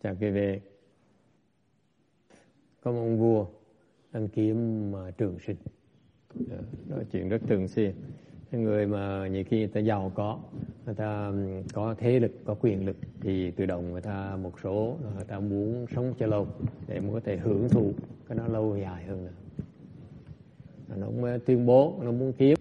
chào quý vị. Có một ông vua đang kiếm trường sinh, nói chuyện rất thường xuyên. Cái người mà nhiều khi người ta giàu có, người ta có thế lực, có quyền lực, thì tự động người ta một số người ta muốn sống cho lâu để mới có thể hưởng thụ cái nó lâu dài hơn nữa. Nó mới tuyên bố nó muốn kiếm,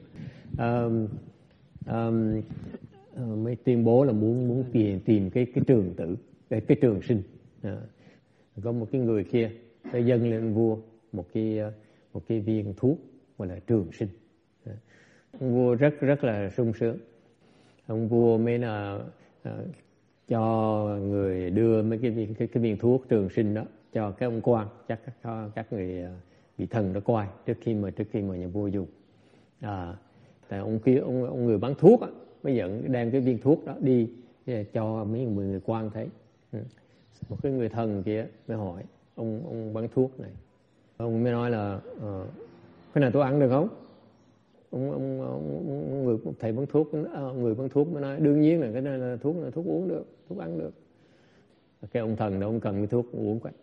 mới tuyên bố là muốn tìm cái trường tử, cái trường sinh. Có một cái người kia tới dâng lên vua một cái viên thuốc gọi là trường sinh. Ông vua rất là sung sướng. Ông vua mới là cho người đưa mấy cái viên thuốc trường sinh đó cho cái ông quan, chắc các người vị thần đó coi trước khi mà nhà vua dùng. Tại ông người bán thuốc mới dẫn đem cái viên thuốc đó đi cho mấy người quan thấy. Một cái người thần kia mới hỏi ông bán thuốc này, ông mới nói là cái này tôi ăn được không? Ông người thầy bán thuốc, người bán thuốc mới nói đương nhiên là cái này là thuốc uống được, thuốc ăn được. Cái ông thần đó ông cầm cái thuốc uống quay.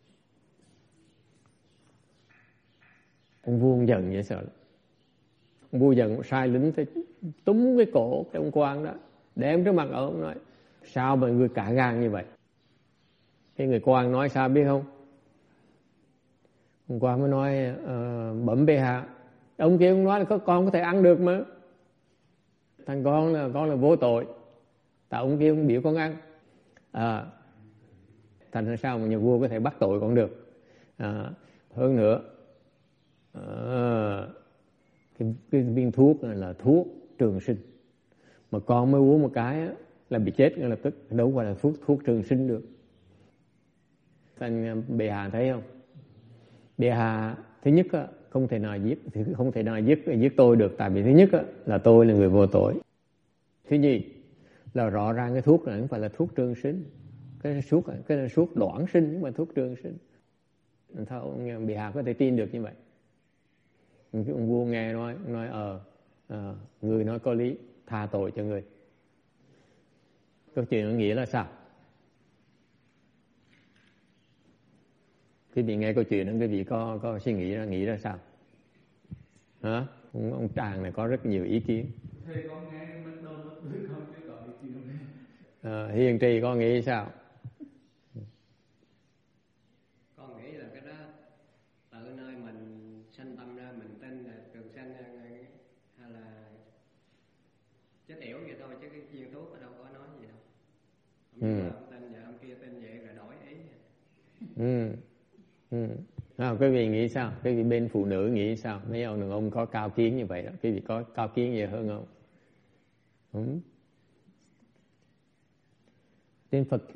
Ông vua ông giận vậy sợ lắm. Ông vua giận sai lính tới túm cái cổ cái ông quan đó đem trước mặt ông nói sao mà người cả gan như vậy? Cái người quan nói sao biết không? Ông quan mới nói bẩm bệ hạ, ông kia ông nói là con có thể ăn được mà. Thằng con là vô tội, tại ông kia ông biểu con ăn. Thành ra sao mà nhà vua có thể bắt tội con được? Hơn nữa, cái viên thuốc này là thuốc trường sinh, mà con mới uống một cái là bị chết ngay lập tức, đâu phải là thuốc trường sinh được. Thành bệ hạ thấy không? Bệ hạ thứ nhất không thể nào giết tôi được, tại vì thứ nhất là tôi là người vô tội. Thứ nhì là rõ ràng cái thuốc này không phải là thuốc trường sinh, cái là thuốc đoạn sinh nhưng mà thuốc trường sinh. Sao ông bệ hạ có thể tin được như vậy? Ông vua nghe nói người nói có lý, tha tội cho người. Câu chuyện nó nghĩa là sao? Quý vị nghe câu chuyện đó, quý vị có suy nghĩ ra sao? Hả? Ông chàng này có rất nhiều ý kiến. Hiền trì con nghĩ sao? Con nghĩ là cái đó tự nơi mình sanh tâm ra, mình tin là trường sanh hay là chết yểu vậy thôi, chứ cái viên thuốc ở đâu có nói gì đâu. Ông tin vậy, ông kia tin vậy rồi đổi ý. Quý vị nghĩ sao? Quý vị bên phụ nữ nghĩ sao? Mấy ông đàn ông có cao kiến như vậy đó. Quý vị có cao kiến gì hơn không? Tên Phật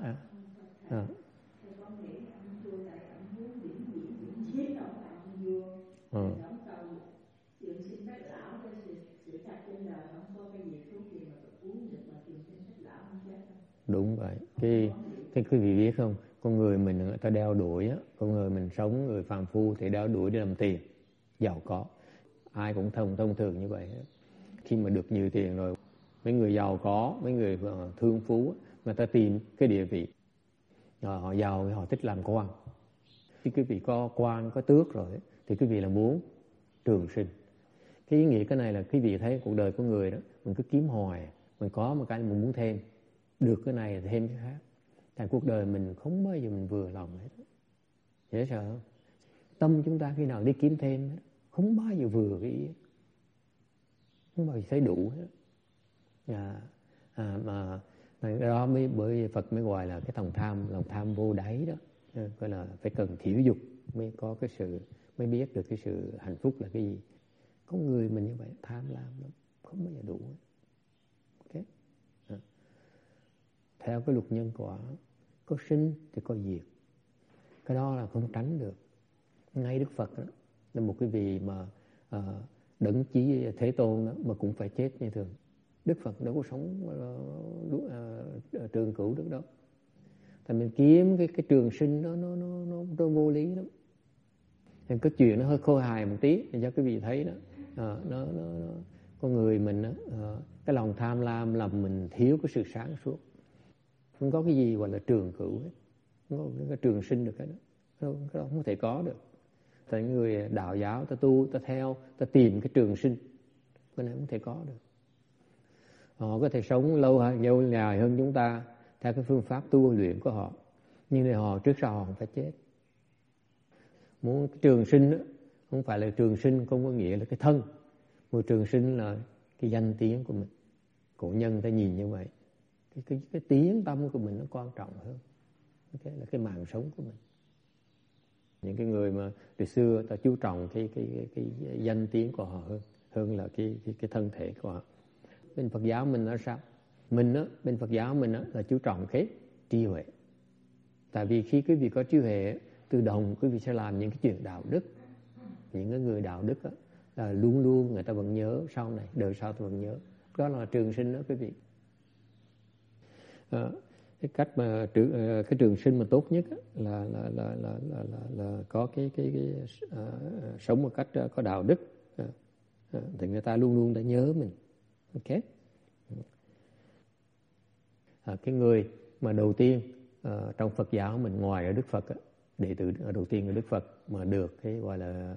đúng vậy. Cái quý vị biết không? Con người mình người ta đeo đuổi con người mình sống người phàm phu thì đeo đuổi để làm tiền, giàu có. Ai cũng thông thường như vậy hết. Khi mà được nhiều tiền rồi, mấy người giàu có, mấy người thương phú, người ta tìm cái địa vị. Rồi họ giàu, họ thích làm quan. Khi quý vị có quan, có tước rồi thì quý vị là muốn trường sinh. Cái ý nghĩa cái này là quý vị thấy cuộc đời của người đó, mình cứ kiếm hoài, mình có một cái mình muốn thêm, được cái này thêm cái khác. Tại cuộc đời mình không bao giờ mình vừa lòng hết. Dễ sợ không? Tâm chúng ta khi nào đi kiếm thêm không bao giờ vừa cái ý, không bao giờ thấy đủ hết. Mà đó mới bởi Phật mới gọi là cái lòng tham vô đáy đó, gọi là phải cần thiểu dục mới có cái sự, mới biết được cái sự hạnh phúc là cái gì. Có người mình như vậy tham lam lắm, không bao giờ đủ hết. Okay. Theo cái luật nhân quả, có sinh thì có diệt, cái đó là không tránh được. Ngay Đức Phật đó, là một cái vị mà đấng chí Thế Tôn đó, mà cũng phải chết như thường. Đức Phật đâu có sống trường cửu được đâu. Thì mình kiếm cái trường sinh đó nó vô lý lắm. Thì cái chuyện nó hơi khôi hài một tí để cho quý vị thấy đó. Con người mình đó, cái lòng tham lam làm mình thiếu cái sự sáng suốt. Không có cái gì gọi là trường cửu hết. không có trường sinh được cái đó không thể có được. Tại người đạo giáo ta tu, ta theo, ta tìm cái trường sinh, cái này không thể có được. Họ có thể sống lâu dài hơn chúng ta theo cái phương pháp tu luyện của họ, nhưng để họ trước sau họ không phải chết. Muốn trường sinh đó, không phải là trường sinh không có nghĩa là cái thân, mà trường sinh là cái danh tiếng của mình. Cổ nhân ta nhìn như vậy, cái tiếng tâm của mình nó quan trọng hơn, cái là cái mạng sống của mình. Những cái người mà từ xưa ta chú trọng cái danh tiếng của họ hơn là cái thân thể của họ. Bên Phật giáo mình là sao? Bên Phật giáo mình là chú trọng cái trí huệ. Tại vì khi quý vị có trí huệ, tự động quý vị sẽ làm những cái chuyện đạo đức. Những cái người đạo đức là luôn luôn người ta vẫn nhớ sau này, đời sau ta vẫn nhớ. Đó là trường sinh đó quý vị. Cái cách mà cái trường sinh mà tốt nhất là có cái sống một cách có đạo đức, thì người ta luôn luôn đã nhớ mình. Ok. Cái người mà đầu tiên trong Phật giáo mình, ngoài ở Đức Phật, đệ tử đầu tiên ở Đức Phật mà được cái gọi là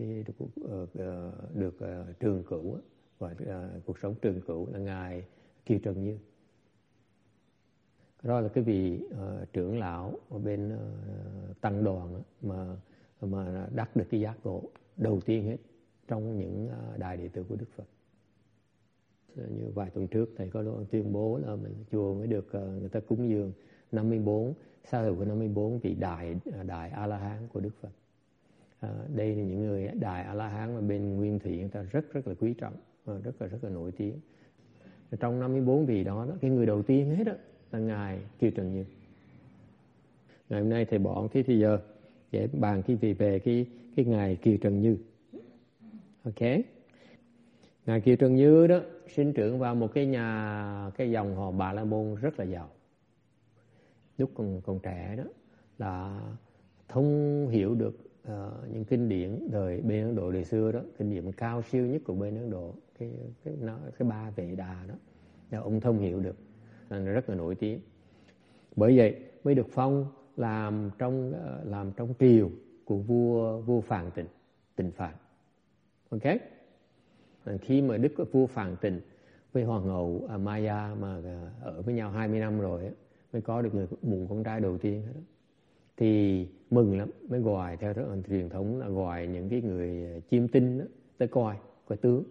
được trường cửu, gọi cuộc sống trường cửu, là ngài Kiều Trần Như. Đó là cái vị trưởng lão ở bên tăng đoàn mà đắc được cái giác ngộ đầu tiên hết trong những đại đệ tử của Đức Phật. Như vài tuần trước thầy có tuyên bố là mình chùa mới được người ta cúng dường 54 sa hữu của 54 vị đại A La Hán của Đức Phật. Đây là những người đại A La Hán mà bên Nguyên Thủy người ta rất là quý trọng, rất là nổi tiếng. Trong 54 vị đó, cái người đầu tiên hết là ngài Kiều Trần Như. Ngày hôm nay thầy bỏ cái thì giờ để bàn về cái ngài Kiều Trần Như. Ok. Ngài Kiều Trần Như đó sinh trưởng vào một cái dòng họ Bà La Môn rất là giàu. Lúc còn trẻ đó là thông hiểu được những kinh điển đời bên Ấn Độ đời xưa đó, kinh điển cao siêu nhất của bên Ấn Độ, cái ba Vệ Đà đó, là ông thông hiểu được, rất là nổi tiếng. Bởi vậy mới được phong làm trong triều của vua Phàn Tịnh Phạn. Ok. Khi mà vua Phàn Tịnh với hoàng hậu Maya mà ở với nhau 20 năm rồi mới có được người bụng con trai đầu tiên đó. Thì mừng lắm, mới gọi theo truyền thống là gọi những cái người chiêm tinh đó, tới coi tướng.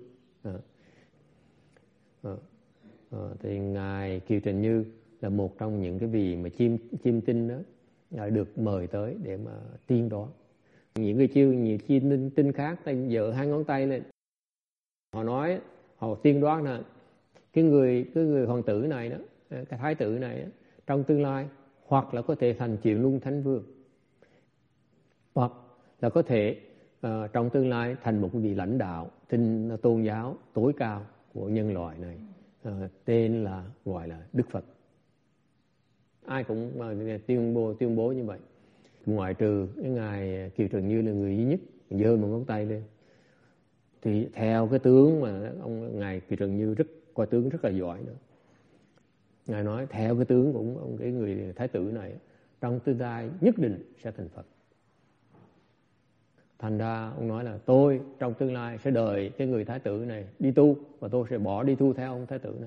Thì ngài Kiều Trần Như là một trong những cái vị mà chiêm tinh đó được mời tới để mà tiên đoán. Những người chiêm tinh khác tay giơ hai ngón tay lên, họ nói, họ tiên đoán là cái người hoàng tử này đó, cái thái tử này đó, trong tương lai hoặc là có thể thành Chuyển Luân Thánh Vương, hoặc là có thể trong tương lai thành một vị lãnh đạo tôn giáo tối cao của nhân loại này, tên là gọi là Đức Phật. Ai cũng tuyên bố như vậy, ngoại trừ cái ngài Kiều Trần Như là người duy nhất giơ một ngón tay lên. Thì theo cái tướng mà ngài Kiều Trần Như coi tướng rất là giỏi nữa. Ngài nói theo cái tướng của cái người thái tử này, trong tương lai nhất định sẽ thành Phật. Thành ra ông nói là tôi trong tương lai sẽ đợi cái người thái tử này đi tu, và tôi sẽ bỏ đi tu theo ông thái tử này.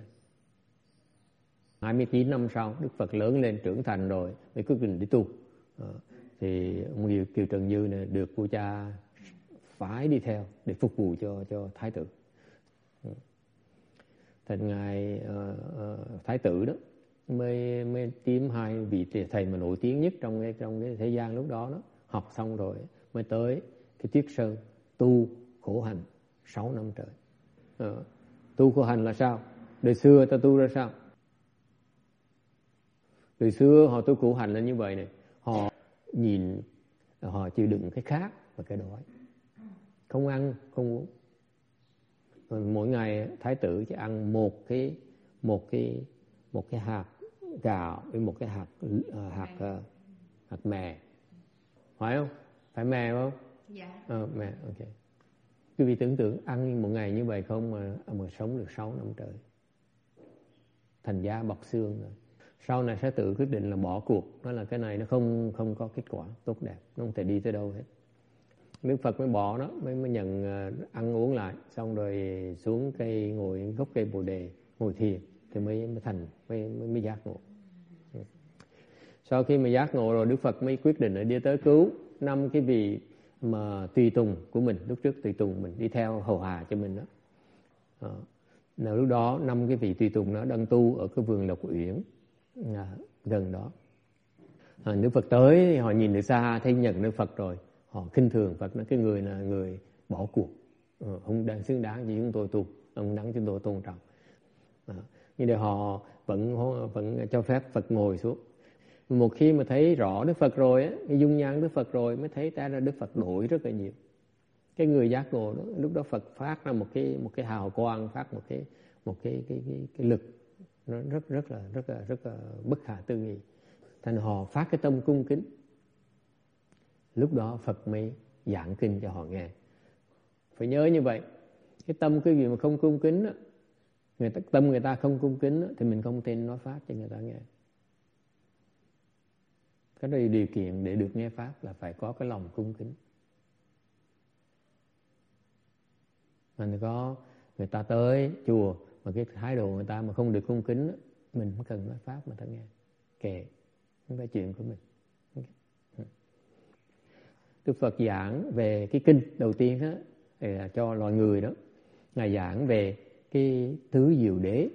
29 năm sau Đức Phật lớn lên trưởng thành rồi mới quyết định đi tu. Thì ông Kiều Trần Như này được vua cha phải đi theo để phục vụ cho thái tử. Thành ngài thái tử đó mới tìm hai vị thầy mà nổi tiếng nhất trong cái thế gian lúc đó, học xong rồi mới tới cái Tuyết Sơn tu khổ hành 6 năm trời. Tu khổ hành là sao? Đời xưa ta tu ra sao? Đời xưa họ tu khổ hành là như vậy này, họ nhìn, họ chịu đựng cái khát và cái đói, không ăn không uống. Mỗi ngày thái tử chỉ ăn một cái hạt gạo với một cái hạt mè, phải không? Phải mè không? Dạ. Mè, ok. Quý vị tưởng tượng ăn một ngày như vậy không mà sống được 6 năm trời, thành da bọc xương rồi. sau này sẽ tự quyết định là bỏ cuộc, nói là cái này nó không có kết quả tốt đẹp, nó không thể đi tới đâu hết. Đức Phật mới bỏ nó, mới nhận ăn uống lại, xong rồi xuống cây, ngồi gốc cây Bồ Đề ngồi thiền thì mới giác ngộ. Sau khi mà giác ngộ rồi, Đức Phật mới quyết định là đi tới cứu 5 cái vị mà tùy tùng của mình, lúc trước tùy tùng mình đi theo hầu hạ cho mình đó. Nào lúc đó 5 cái vị tùy tùng nó đang tu ở cái vườn Lộc Uyển gần đó. Đức Phật tới, họ nhìn từ xa thấy nhận Đức Phật rồi, họ khinh thường Phật, nói cái người là người bỏ cuộc, không đang xứng đáng gì chúng tôi tu, ông đáng chúng tôi tôn trọng. Nhưng để họ vẫn cho phép Phật ngồi xuống. Một khi mà thấy rõ Đức Phật rồi á, cái dung nhan Đức Phật rồi, mới thấy ra Đức Phật đổi rất là nhiều. Cái người giác ngộ đó, lúc đó Phật phát ra một cái hào quang, phát một cái lực nó rất là bất khả tư nghị. Thành họ phát cái tâm cung kính. Lúc đó Phật mới giảng kinh cho họ nghe. Phải nhớ như vậy. Cái tâm cái gì mà không cung kính đó, tâm người ta không cung kính đó, thì mình không tin nói pháp cho người ta nghe. Cái đó điều kiện để được nghe pháp là phải có cái lòng cung kính. Mình có người ta tới chùa mà cái thái độ người ta mà không được cung kính đó, mình không cần nói pháp mà ta nghe. Kệ, không phải chuyện của mình. Đức Phật giảng về cái kinh đầu tiên đó, là cho loài người đó. Ngài giảng về cái tứ diệu đế,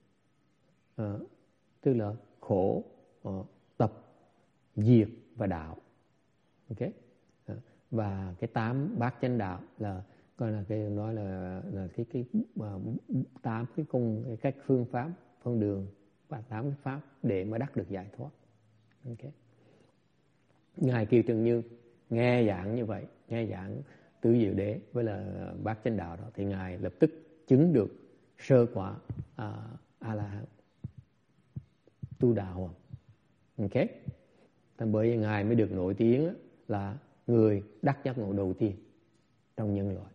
tức là khổ, tập, diệt và đạo. Ok, và cái 8 bát chánh đạo là coi là cái nói là cái 8 cái cách phương pháp, con đường và 8 cái pháp để mà đắc được giải thoát. Ok, Ngài Kiều Trần Như nghe giảng như vậy, nghe giảng tứ diệu đế với là bát chánh đạo đó, thì Ngài lập tức chứng được sơ quả A La Hán, tu đạo. Ok, bởi vì Ngài mới được nổi tiếng là người đắc giác ngộ đầu tiên trong nhân loại.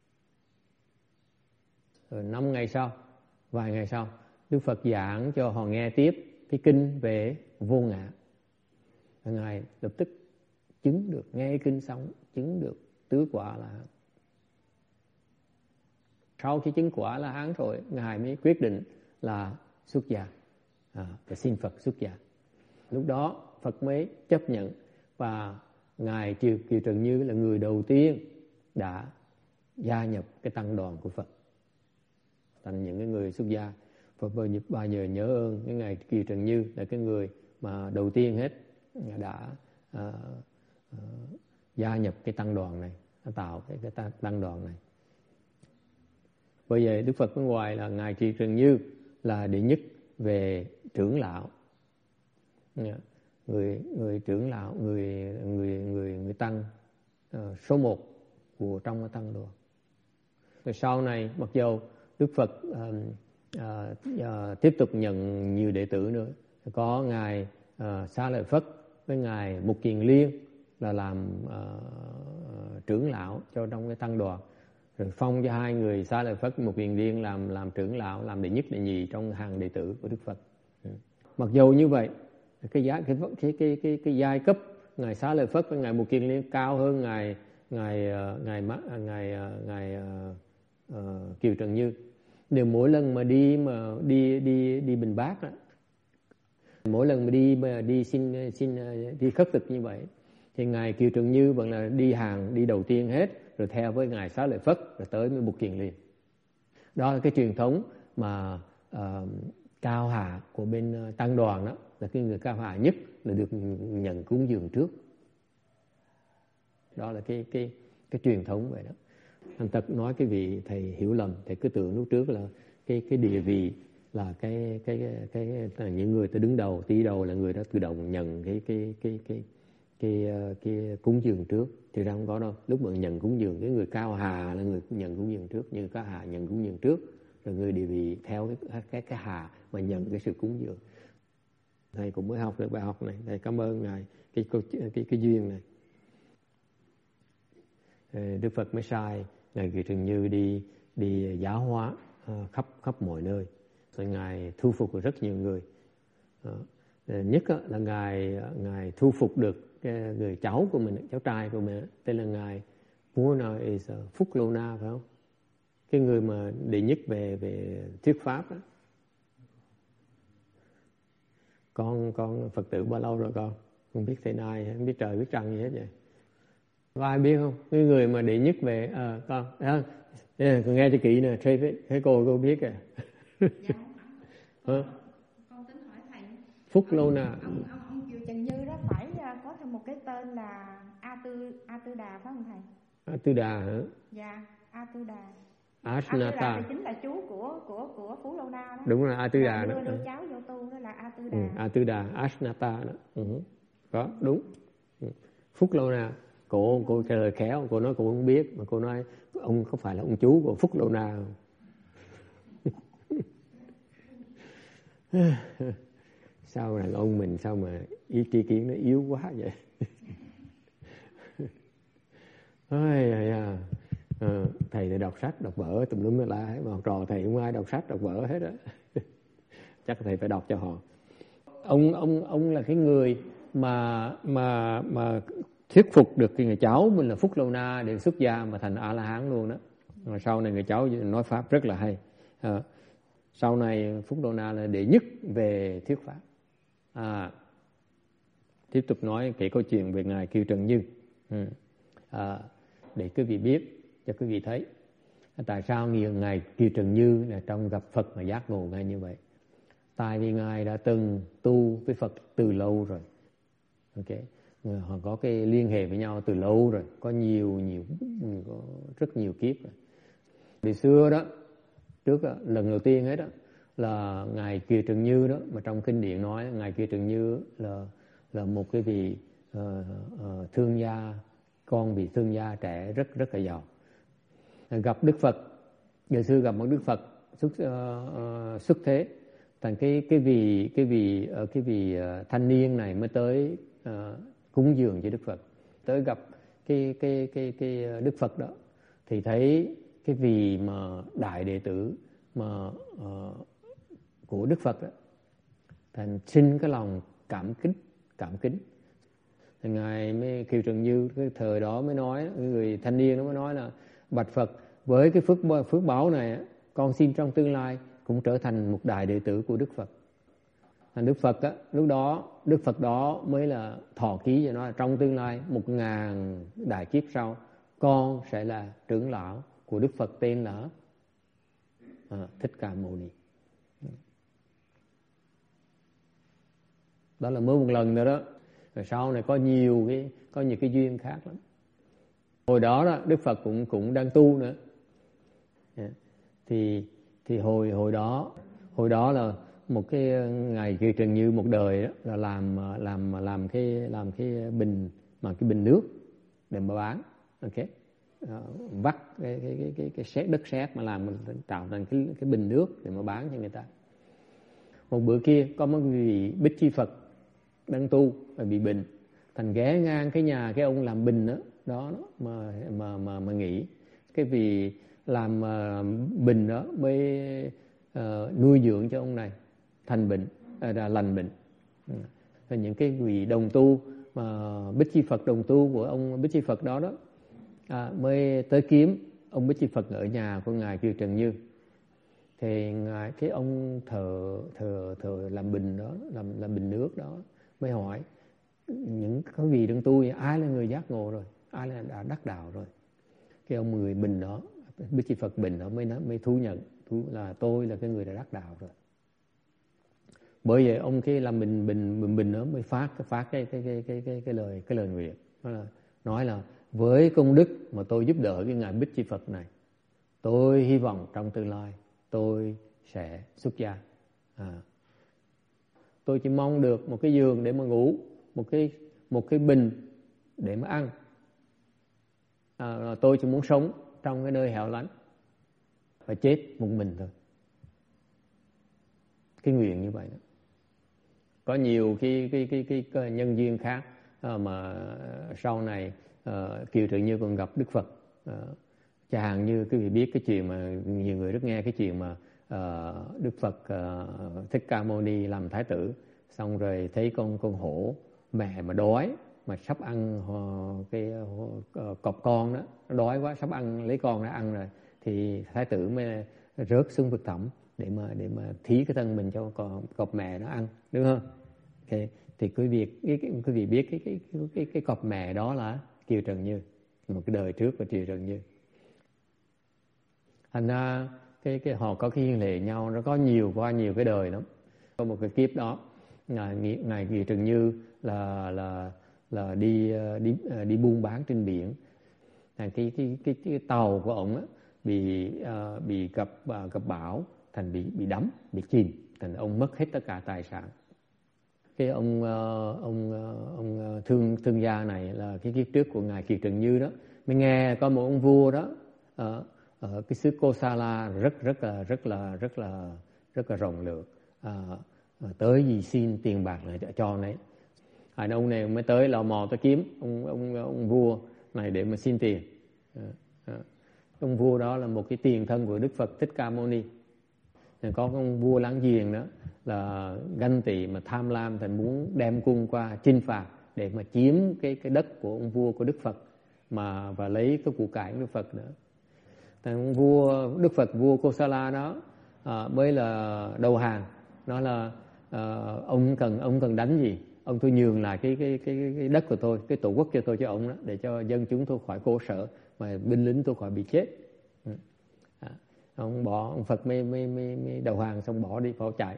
Rồi 5 ngày sau, vài ngày sau, Đức Phật giảng cho họ nghe tiếp cái kinh về vô ngã. Ngài lập tức chứng được, nghe kinh xong chứng được tứ quả là hán. Sau khi chứng quả là hán rồi, Ngài mới quyết định là xuất gia, phải xin Phật xuất gia. Lúc đó Phật mới chấp nhận, và Ngài Kiều Trần Như là người đầu tiên đã gia nhập cái tăng đoàn của Phật. Thành những cái người xuất gia, Phật bao giờ nhớ ơn cái Ngài Kiều Trần Như là cái người mà đầu tiên hết đã gia nhập cái tăng đoàn này, tạo cái tăng đoàn này. Bây giờ Đức Phật bên ngoài là Ngài Kiều Trần Như là đệ nhất về trưởng lão, người trưởng lão, người tăng số 1 của trong cái tăng đoàn. Rồi sau này mặc dù Đức Phật tiếp tục nhận nhiều đệ tử nữa, có Ngài Xá Lợi Phất với Ngài Mục Kiền Liên là làm trưởng lão cho trong cái tăng đoàn, rồi phong cho 2 người Xá Lợi Phất, Mục Kiền Liên làm trưởng lão, làm đệ nhất đệ nhì trong hàng đệ tử của Đức Phật. Mặc dù như vậy, cái giai cấp Ngài Xá Lợi Phất với Ngài Mục Kiền Liên cao hơn ngài Kiều Trần Như. Đều mỗi lần mà đi bình bát đó, mỗi lần mà đi đi khất thực như vậy, thì Ngài Kiều Trần Như vẫn là đi đầu tiên hết, rồi theo với Ngài Xá Lợi Phất, rồi tới với Mục Kiền Liên. Đó là cái truyền thống mà cao hạ của bên tăng đoàn đó, là cái người cao hạ nhất là được nhận cúng dường trước. Đó là cái truyền thống vậy đó. Thành thật nói cái vị thầy hiểu lầm, thầy cứ tưởng lúc trước là cái địa vị là cái những người ta đứng đầu, tí đầu là người đó tự động nhận cái cúng dường trước, thì ra không có đâu. Lúc mà nhận cúng dường, cái người cao hà là người nhận cúng dường trước, như cao hà nhận cúng dường trước, rồi người địa vị theo cái hà mà nhận cái sự cúng dường. Thầy cũng mới học được bài học này, thầy cảm ơn ngài cái duyên này. Đức Phật mới sai Ngài Kiều Trần Như đi giáo hóa khắp mọi nơi, rồi Ngài thu phục được rất nhiều người. Nhất là ngài thu phục được người cháu của mình, cháu trai của mình, tên là ngài Purna is Phúc Lô Na, phải không? Cái người mà đệ nhất về thuyết pháp đó. Con Phật tử bao lâu rồi con? Không biết tên ai, không biết trời biết trăng gì hết vậy. Có ai biết không? Cái người mà đệ nhất về con con nghe cho kỹ nè, thấy cô biết kìa. Dạ, con tính hỏi thầy. Phúc Lô Na. Ông Kiều Trần Như đó phải có thêm một cái tên là A Tư Đà phải không thầy? A Tư Đà hả? Dạ, A Tư Đà. Ashnata thì chính là chú của Phú Lâu Na đó. Đúng là A Tư Đà đó. Đưa cháu vô tu đó là A Tư Đà. A Tư Đà, Ashnata đó. Có, đúng. Phúc Lô Na. Cô trả lời khéo, cô nói cô không biết, mà cô nói ông có phải là ông chú của Phúc Lô Na không? Sao đàn ông mình sao mà ý tri kiến nó yếu quá vậy? Thầy thì đọc sách, đọc vở tùm lum la hết, mà học trò thầy không ai đọc sách, đọc vở hết á. Chắc thầy phải đọc cho họ. Ông là cái người mà thuyết phục được cái người cháu mình là Phúc Lâu Na để xuất gia mà thành A La Hán luôn đó. Rồi sau này người cháu nói pháp rất là hay. Sau này Phúc Lâu Na là đệ nhất về thuyết pháp. Tiếp tục nói kể câu chuyện về ngài Kiều Trần Như. Để quý vị biết, cho quý vị thấy tại sao ngài Kiều Trần Như là trong gặp Phật mà giác ngộ ngay như vậy. Tại vì ngài đã từng tu với Phật từ lâu rồi. Họ có cái liên hệ với nhau từ lâu rồi, có có rất nhiều kiếp rồi. Từ xưa đó, trước đó, lần đầu tiên hết đó là ngài Kiều Trần Như đó, mà trong kinh điển nói ngài Kiều Trần Như là một cái vị thương gia, con vị thương gia trẻ rất là giàu. Gặp Đức Phật, ngày xưa gặp một Đức Phật xuất thế, thành cái vị thanh niên này mới tới cúng dường cho Đức Phật. Tới gặp cái Đức Phật đó thì thấy cái vị mà đại đệ tử mà của Đức Phật đó, thành sinh cái lòng cảm kính. Thì ngài mới Kiều Trần Như cái thời đó mới nói, người thanh niên đó mới nói là bạch Phật, với cái phước báo này con xin trong tương lai cũng trở thành một đại đệ tử của Đức Phật. Thành Đức Phật á, lúc đó Đức Phật đó mới là thọ ký cho nó, trong tương lai 1000 đại kiếp sau con sẽ là trưởng lão của Đức Phật tên là Thích Ca Mâu Ni. Đó là mới một lần nữa đó. Rồi sau này có nhiều cái duyên khác lắm. Hồi đó Đức Phật cũng đang tu nữa. Thì hồi đó là một cái ngày Kiều Trần Như một đời đó là làm cái bình, mà cái bình nước để mà bán. Vắt cái đất sét mà làm tạo thành cái bình nước để mà bán cho người ta. Một bữa kia có một vị Bích Chi Phật đang tu và bị bệnh, thành ghé ngang cái nhà cái ông làm bình đó mà nghĩ cái vị làm bình đó mới nuôi dưỡng cho ông này thành bệnh, lành bệnh. Và những cái vị đồng tu mà Bích Chi Phật đồng tu của ông Bích Chi Phật đó mới tới kiếm ông Bích Chi Phật ở nhà của ngài Kiều Trần Như. Thì ngài cái ông thờ làm bình đó, làm bình nước đó mới hỏi những cái vị đồng tu ai là người giác ngộ rồi, ai là đã đắc đạo rồi. Cái ông người bình đó, Bích Chi Phật bình đó mới thú nhận là tôi là cái người đã đắc đạo rồi. Bởi vậy ông cái làm bình đó mới phát cái lời nguyện, đó là nói là với công đức mà tôi giúp đỡ cái ngài Bích Chi Phật này, tôi hy vọng trong tương lai tôi sẽ xuất gia. Tôi chỉ mong được một cái giường để mà ngủ, một cái bình để mà ăn. Tôi chỉ muốn sống trong cái nơi hẻo lánh và chết một mình thôi. Cái nguyện như vậy đó. Có nhiều cái nhân duyên khác mà sau này Kiều Trần Như còn gặp Đức Phật. Chẳng hạn như quý vị biết cái chuyện mà nhiều người rất nghe cái chuyện mà Đức Phật Thích Ca Mâu Ni làm thái tử, Xong rồi thấy con hổ mẹ mà đói, mà sắp ăn cái cọp con đó, nó đói quá sắp ăn lấy con ra ăn rồi, thì thái tử mới rớt xuống vực thẳm để mà thí cái thân mình cho cọp mẹ nó ăn, đúng không? Thì quý vị biết cái cọp mẹ đó là Kiều Trần Như, một cái đời trước của Kiều Trần Như. Thành ra cái họ có cái liên hệ nhau, nó có qua nhiều cái đời lắm. Có một cái kiếp đó ngài Kiều Trần Như là đi buôn bán trên biển. Cái tàu của ông á bị gặp bão, thành bị đắm, bị chìm, thành ông mất hết tất cả tài sản. Cái ông thương gia này là cái kiếp trước của ngài Kiều Trần Như đó, mới nghe có một ông vua đó ở cái xứ Kosala rất là rộng lượng, tới gì xin tiền bạc là cho nấy. Ông này mới tới lò mò tới kiếm ông vua này để mà xin tiền. Ông vua đó là một cái tiền thân của Đức Phật Thích Ca Mâu Ni. Có ông vua láng giềng đó là ganh tị mà tham lam, thành muốn đem quân qua chinh phạt để mà chiếm cái đất của ông vua của Đức Phật và lấy cái của cải của Đức Phật nữa. Thằng Đức Phật vua Kosala đó mới là đầu hàng, nói là ông cần đánh gì, ông tôi nhường lại cái đất của tôi, cái tổ quốc cho tôi, cho ông đó, để cho dân chúng tôi khỏi khổ sở, mà binh lính tôi khỏi bị chết. Ông Phật mới đầu hàng, xong bỏ chạy.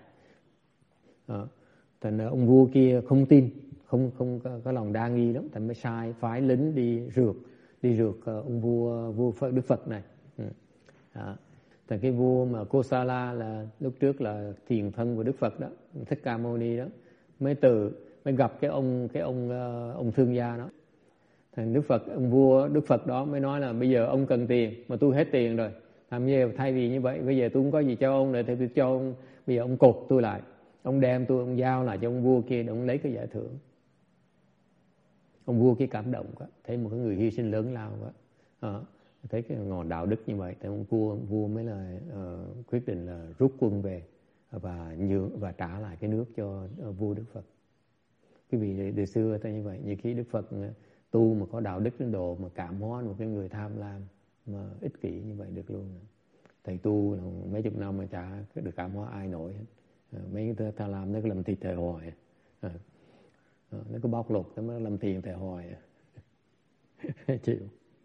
Thành ông vua kia không tin, không có lòng đa nghi lắm, thành mới phái lính đi rượt ông vua Đức Phật này. Thành cái vua mà Kosala là lúc trước là tiền thân của Đức Phật đó, Thích Ca Mâu Ni đó, mới gặp cái ông thương gia đó. Thành ông vua Đức Phật đó mới nói là bây giờ ông cần tiền mà tôi hết tiền rồi, làm gì thay vì như vậy, bây giờ tôi không có gì cho ông nữa thì tôi cho ông, bây giờ ông cột tôi lại, ông đem tôi, ông giao lại cho ông vua kia để ông lấy cái giải thưởng. Ông vua kia cảm động quá, thấy một cái người hy sinh lớn lao quá, thấy cái ngọn đạo đức như vậy, thì ông vua mới là quyết định là rút quân về và trả lại cái nước cho vua Đức Phật. Quý vị từ xưa ta như vậy, như khi Đức Phật tu mà có đạo đức đến độ mà cảm hóa một cái người tham lam mà ích kỷ như vậy được luôn. Thầy tu mấy chục năm mà chả được cảm hóa ai nổi hết. Mấy cái tham lam nó cứ làm thịt thầy hoài, nó cứ bóc lột nó làm tiền thầy hoài. Chịu.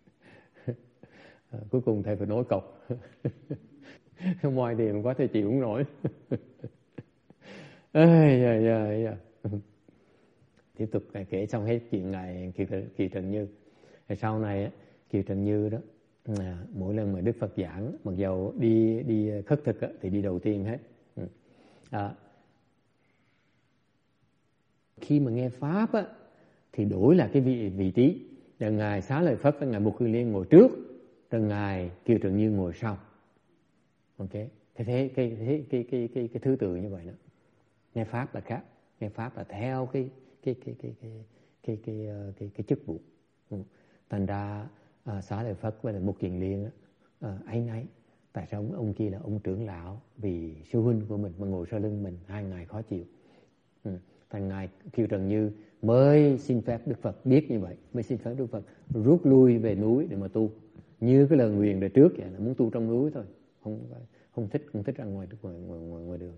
Cuối cùng thầy phải nói cọc. Ngoài tiền quá thầy chịu không nổi. Tiếp tục kể xong hết chuyện ngài Kiều Trần Như. Sau này Kiều Trần Như đó, mỗi lần mà Đức Phật giảng, mặc dầu đi khất thực thì đi đầu tiên hết. Khi mà nghe pháp thì đổi là cái vị trí, là ngài Xá Lợi Phất với ngài Mục Kiền Liên ngồi trước, rồi ngài Kiều Trần Như ngồi sau. Ok, cái thứ tự như vậy đó. Nghe pháp là khác, nghe pháp là theo cái chức vụ. Thành ra Xá Lợi Phất với Mục Kiền Liên áy náy, tại sao ông kia là ông trưởng lão vì sư huynh của mình mà ngồi sau lưng mình, hai ngài khó chịu. Thành ngài Kiều Trần Như mới xin phép Đức Phật biết như vậy, mới xin phép Đức Phật rút lui về núi để mà tu, như cái lời nguyền đời trước vậy, là muốn tu trong núi thôi, không thích ra ngoài đường,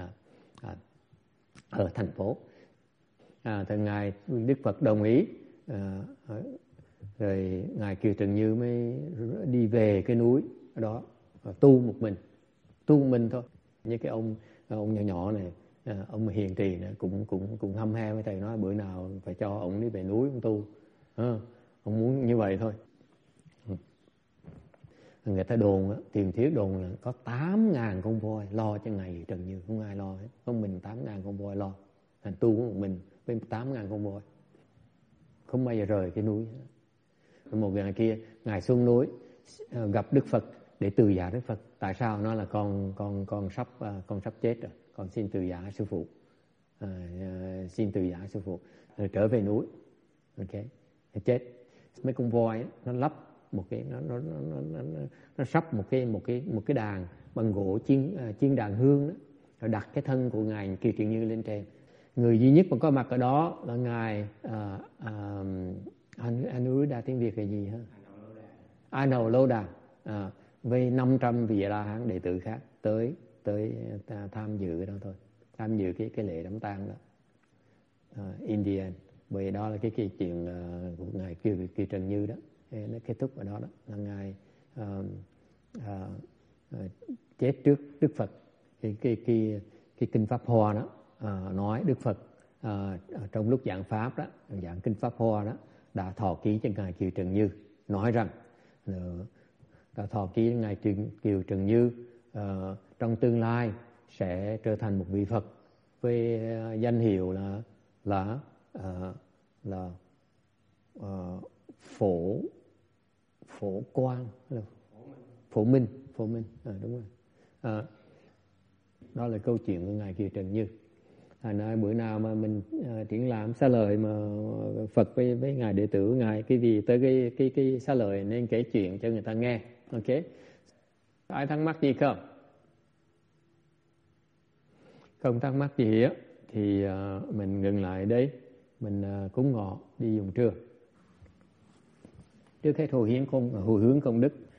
ở thành phố. Thì ngài Đức Phật đồng ý, rồi ngài Kiều Trần Như mới đi về cái núi đó, tu một mình thôi. Như cái ông nhỏ nhỏ này, ông hiền trì này cũng hăm he với thầy, nói bữa nào phải cho ông đi về núi ông tu. Ông muốn như vậy thôi. Người ta đồn, tiền thuyết đồn là có 8.000 con voi lo cho ngài Trần Như, không ai lo hết, có mình 8.000 con voi lo. Thành tu của một mình với 8.000 con voi, không bao giờ rời cái núi. Một ngày kia ngài xuống núi gặp Đức Phật để từ giả Đức Phật. Tại sao? Nó là con sắp chết rồi, con xin từ giả sư phụ, xin từ giả sư phụ, rồi trở về núi. Ok, chết. Mấy con voi ấy, nó lắp một cái, nó sắp một cái đàn bằng gỗ chiên đàn hương đó, rồi đặt cái thân của ngài Kiều Trần Như lên trên. Người duy nhất mà có mặt ở đó là ngài Anuruddha, tiếng Việt là gì hả? Anuruddha với 500 vị La Hán đệ tử khác tới tham dự đó thôi, tham dự cái lễ đám tang đó. India, bởi đó là cái chuyện của ngài Kiều Trần Như đó, nó kết thúc ở đó đó, là ngài chết trước Đức Phật. Cái kinh Pháp Hoa đó nói Đức Phật trong lúc giảng pháp đó, giảng kinh Pháp Hoa đó, đã thọ ký cho ngài Kiều Trần Như, nói rằng đã thọ ký ngài Kiều Trần Như trong tương lai sẽ trở thành một vị Phật với danh hiệu là Phổ Quang, Phổ Minh, đúng rồi. Đó là câu chuyện của ngài Kiều Trần Như. Nói bữa nào mà mình triển lãm xá lợi mà Phật với ngài đệ tử ngài cái gì tới cái xá lợi nên kể chuyện cho người ta nghe. Ok, ai thắc mắc gì không? Không thắc mắc gì á thì mình ngừng lại đấy, mình cúng ngọ đi dùng trưa. Trước hết hồi hướng công đức.